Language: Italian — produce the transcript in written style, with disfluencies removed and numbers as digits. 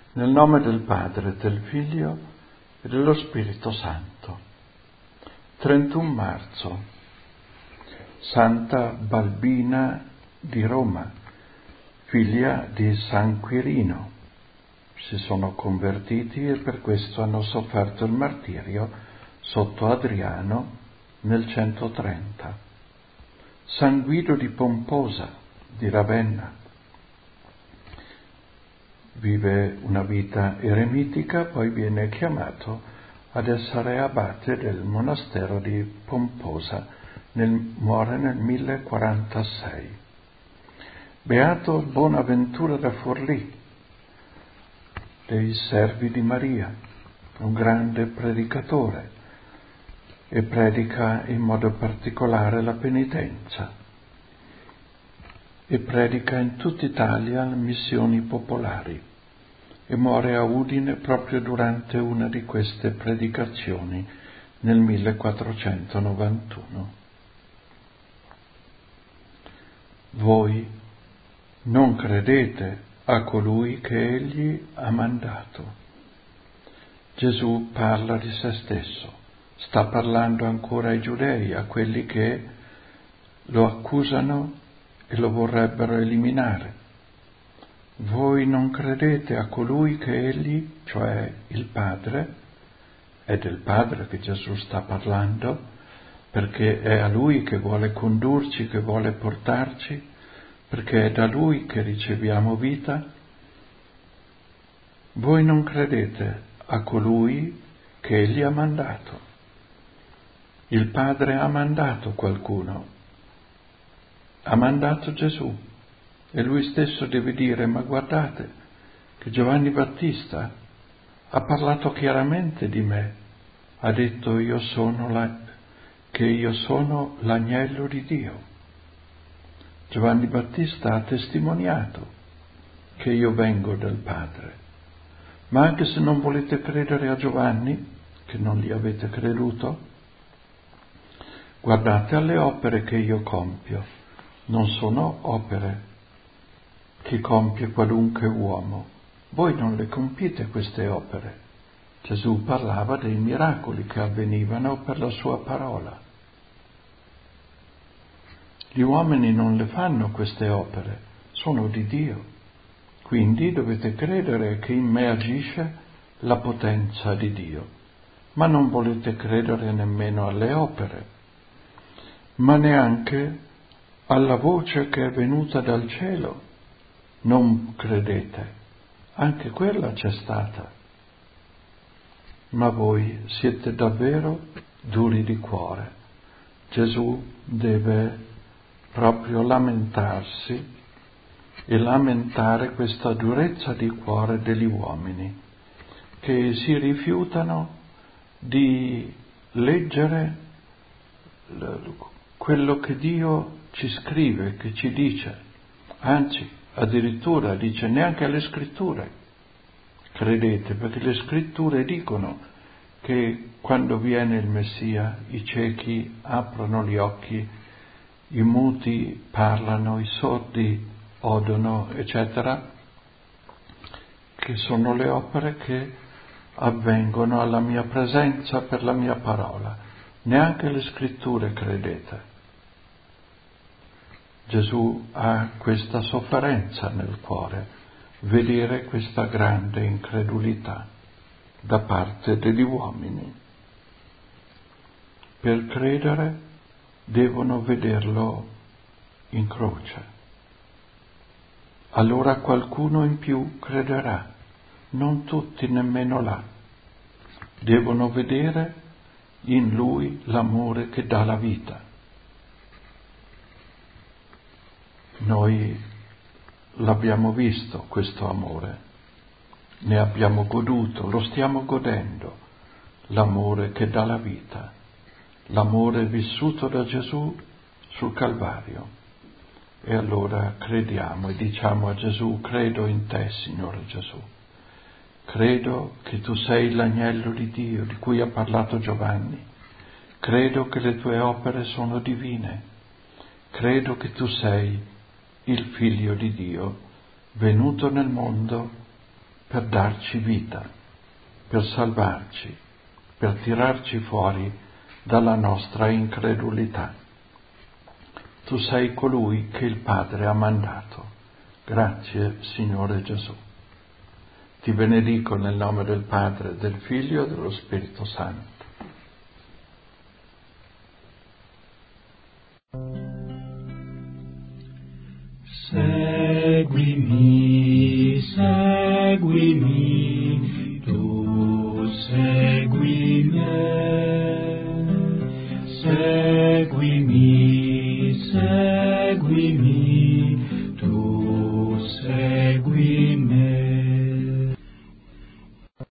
Nel nome del Padre, del Figlio e dello Spirito Santo. 31 marzo. Santa Balbina di Roma, figlia di San Quirino. Si sono convertiti e per questo hanno sofferto il martirio sotto Adriano nel 130. San Guido di Pomposa, di Ravenna. Vive una vita eremitica, poi viene chiamato ad essere abate del monastero di Pomposa, muore nel 1046. Beato Bonaventura da Forlì, dei servi di Maria, un grande predicatore, e predica in modo particolare la penitenza, e predica in tutta Italia missioni popolari, e muore a Udine proprio durante una di queste predicazioni nel 1491. Voi non credete a colui che egli ha mandato. Gesù parla di se stesso, sta parlando ancora ai giudei, a quelli che lo accusano e lo vorrebbero eliminare. Voi non credete a colui che egli, cioè il Padre, è del Padre che Gesù sta parlando, perché è a Lui che vuole condurci, che vuole portarci, perché è da Lui che riceviamo vita. Voi non credete a colui che egli ha mandato. Il Padre ha mandato qualcuno, ha mandato Gesù. E lui stesso deve dire: ma guardate che Giovanni Battista ha parlato chiaramente di me, ha detto che io sono l'agnello di Dio. Giovanni Battista ha testimoniato che io vengo dal Padre. Ma anche se non volete credere a Giovanni, che non gli avete creduto, guardate alle opere che io compio. Non sono opere che compie qualunque uomo. Voi non le compite queste opere. Gesù parlava dei miracoli che avvenivano per la sua parola. Gli uomini non le fanno queste opere, sono di Dio. Quindi dovete credere che in me agisce la potenza di Dio. Ma non volete credere nemmeno alle opere, ma neanche alla voce che è venuta dal cielo. Non credete, anche quella c'è stata. Ma voi siete davvero duri di cuore. Gesù deve proprio lamentarsi e lamentare questa durezza di cuore degli uomini, che si rifiutano di leggere quello che Dio ci scrive, che ci dice, anzi, addirittura dice: neanche alle scritture credete, perché le scritture dicono che quando viene il Messia i ciechi aprono gli occhi, i muti parlano, i sordi odono, eccetera, che sono le opere che avvengono alla mia presenza per la mia parola. Neanche le scritture credete. Gesù ha questa sofferenza nel cuore, vedere questa grande incredulità da parte degli uomini. Per credere devono vederlo in croce. Allora qualcuno in più crederà, non tutti nemmeno là. Devono vedere in lui l'amore che dà la vita. Noi l'abbiamo visto questo amore, ne abbiamo goduto, lo stiamo godendo, l'amore che dà la vita, l'amore vissuto da Gesù sul Calvario. E allora crediamo e diciamo a Gesù: credo in te, Signore Gesù, credo che tu sei l'agnello di Dio di cui ha parlato Giovanni, credo che le tue opere sono divine, credo che tu sei il Figlio di Dio, venuto nel mondo per darci vita, per salvarci, per tirarci fuori dalla nostra incredulità. Tu sei colui che il Padre ha mandato. Grazie, Signore Gesù. Ti benedico nel nome del Padre, del Figlio e dello Spirito Santo. Seguimi, seguimi.